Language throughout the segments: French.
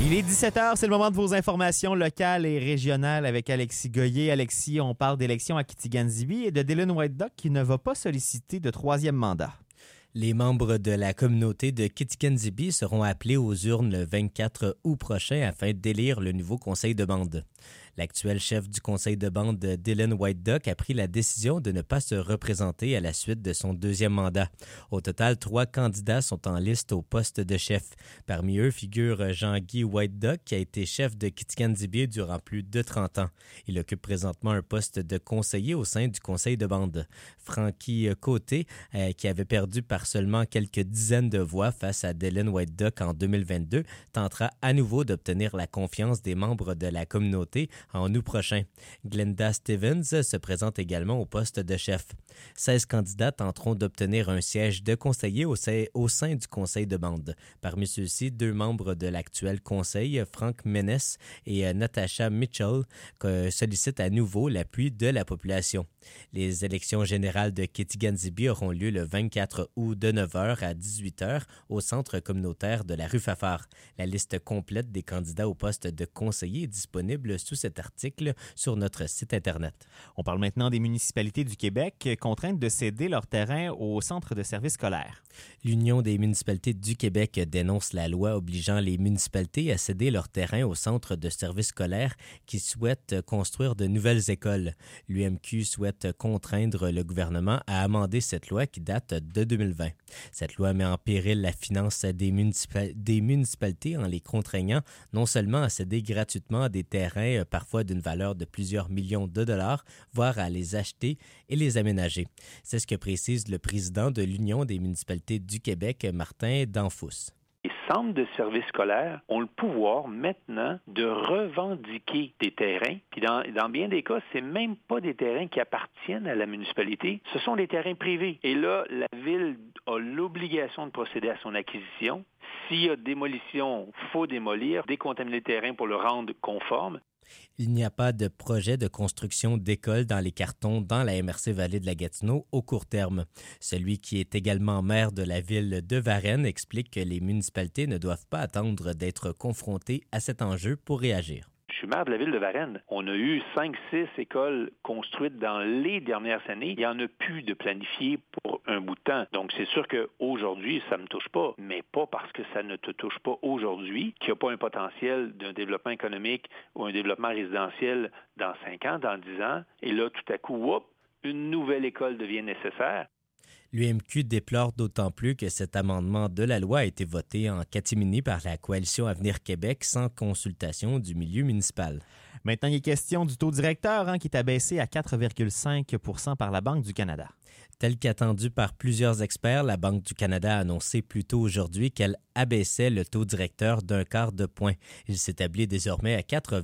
Il est 17h, c'est le moment de vos informations locales et régionales avec Alexis Goyer. Alexis, on parle d'élections à Kitigan-Zibi et de Dylan White Duck qui ne va pas solliciter de troisième mandat. Les membres de la communauté de Kitigan-Zibi seront appelés aux urnes le 24 août prochain afin d'élire le nouveau conseil de bande. L'actuel chef du conseil de bande, Dylan White Duck, a pris la décision de ne pas se représenter à la suite de son deuxième mandat. Au total, 3 candidats sont en liste au poste de chef. Parmi eux figure Jean-Guy White Duck, qui a été chef de Kitigan-Zibi durant plus de 30 ans. Il occupe présentement un poste de conseiller au sein du conseil de bande. Frankie Côté, qui avait perdu par seulement quelques dizaines de voix face à Dylan White Duck en 2022, tentera à nouveau d'obtenir la confiance des membres de la communauté en août prochain. Glenda Stevens se présente également au poste de chef. 16 candidats tenteront d'obtenir un siège de conseiller au sein du conseil de bande. Parmi ceux-ci, 2 membres de l'actuel conseil, Frank Ménès et Natasha Mitchell, sollicitent à nouveau l'appui de la population. Les élections générales de Kitigan-Zibi auront lieu le 24 août de 9h à 18h au centre communautaire de la rue Fafard. La liste complète des candidats au poste de conseiller est disponible sous cet article sur notre site Internet. On parle maintenant des municipalités du Québec contraintes de céder leur terrain au centre de services scolaires. L'Union des municipalités du Québec dénonce la loi obligeant les municipalités à céder leur terrain au centre de services scolaires qui souhaitent construire de nouvelles écoles. L'UMQ souhaite contraindre le gouvernement à amender cette loi qui date de 2020. Cette loi met en péril la finance des municipalités en les contraignant non seulement à céder gratuitement des terrains parfois d'une valeur de plusieurs millions de dollars, voire à les acheter et les aménager. C'est ce que précise le président de l'Union des municipalités du Québec, Martin Danfous. Les centres de services scolaires ont le pouvoir maintenant de revendiquer des terrains. Puis dans bien des cas, c'est même pas des terrains qui appartiennent à la municipalité, ce sont des terrains privés. Et là, la ville a l'obligation de procéder à son acquisition. S'il y a démolition, il faut démolir, décontaminer le terrain pour le rendre conforme. Il n'y a pas de projet de construction d'écoles dans les cartons dans la MRC Vallée de la Gatineau au court terme. Celui qui est également maire de la ville de Varennes explique que les municipalités ne doivent pas attendre d'être confrontées à cet enjeu pour réagir. Je suis maire de la ville de Varennes. On a eu 5-6 écoles construites dans les dernières années. Il n'y en a plus de planifié pour un bout de temps. Donc, c'est sûr qu'aujourd'hui, ça ne me touche pas, mais pas parce que ça ne te touche pas aujourd'hui, qu'il n'y a pas un potentiel d'un développement économique ou un développement résidentiel dans 5 ans, dans 10 ans. Et là, tout à coup, une nouvelle école devient nécessaire. L'UMQ déplore d'autant plus que cet amendement de la loi a été voté en catimini par la Coalition Avenir Québec sans consultation du milieu municipal. Maintenant, il est question du taux directeur qui est abaissé à 4,5 % par la Banque du Canada. Tel qu'attendu par plusieurs experts, la Banque du Canada a annoncé plus tôt aujourd'hui qu'elle abaissait le taux directeur d'0,25 de point. Il s'établit désormais à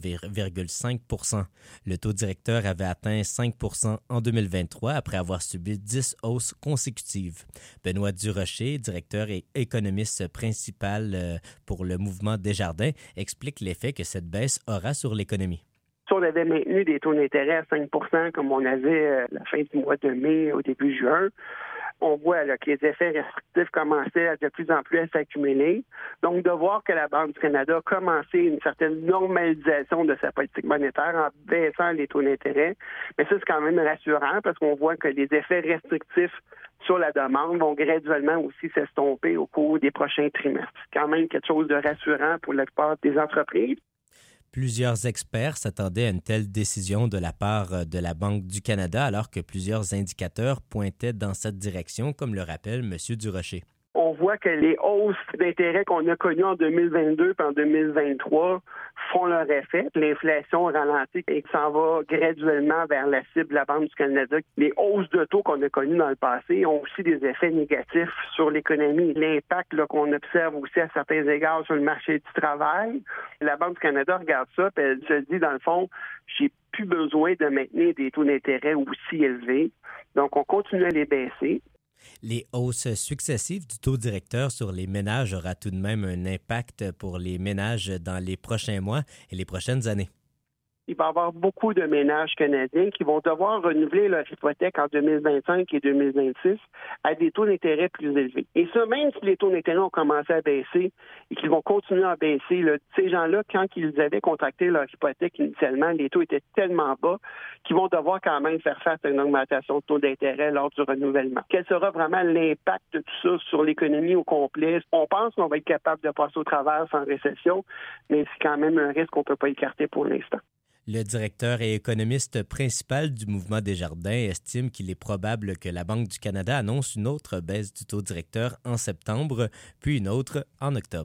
4,5 %. Le taux directeur avait atteint 5 % en 2023 après avoir subi 10 hausses consécutives. Benoît Durocher, directeur et économiste principal pour le mouvement Desjardins, explique l'effet que cette baisse aura sur l'économie. Si on avait maintenu des taux d'intérêt à 5 % comme on avait la fin du mois de mai au début juin, on voit là, que les effets restrictifs commençaient de plus en plus à s'accumuler. Donc, de voir que la Banque du Canada a commencé une certaine normalisation de sa politique monétaire en baissant les taux d'intérêt, mais ça, c'est quand même rassurant parce qu'on voit que les effets restrictifs sur la demande vont graduellement aussi s'estomper au cours des prochains trimestres. C'est quand même quelque chose de rassurant pour la plupart des entreprises. Plusieurs experts s'attendaient à une telle décision de la part de la Banque du Canada alors que plusieurs indicateurs pointaient dans cette direction, comme le rappelle M. Durocher. On voit que les hausses d'intérêt qu'on a connues en 2022 et en 2023 font leur effet. L'inflation ralentit et s'en va graduellement vers la cible de la Banque du Canada. Les hausses de taux qu'on a connues dans le passé ont aussi des effets négatifs sur l'économie. L'impact qu'on observe aussi à certains égards sur le marché du travail. La Banque du Canada regarde ça et elle se dit, dans le fond, j'ai plus besoin de maintenir des taux d'intérêt aussi élevés. Donc, on continue à les baisser. Les hausses successives du taux directeur sur les ménages aura tout de même un impact pour les ménages dans les prochains mois et les prochaines années. il va y avoir beaucoup de ménages canadiens qui vont devoir renouveler leur hypothèque en 2025 et 2026 à des taux d'intérêt plus élevés. Et ça, même si les taux d'intérêt ont commencé à baisser et qu'ils vont continuer à baisser, là, ces gens-là, quand ils avaient contracté leur hypothèque initialement, les taux étaient tellement bas qu'ils vont devoir quand même faire face à une augmentation de taux d'intérêt lors du renouvellement. Quel sera vraiment l'impact de tout ça sur l'économie au complet? On pense qu'on va être capable de passer au travers sans récession, mais c'est quand même un risque qu'on ne peut pas écarter pour l'instant. Le directeur et économiste principal du mouvement Desjardins estime qu'il est probable que la Banque du Canada annonce une autre baisse du taux directeur en septembre, puis une autre en octobre.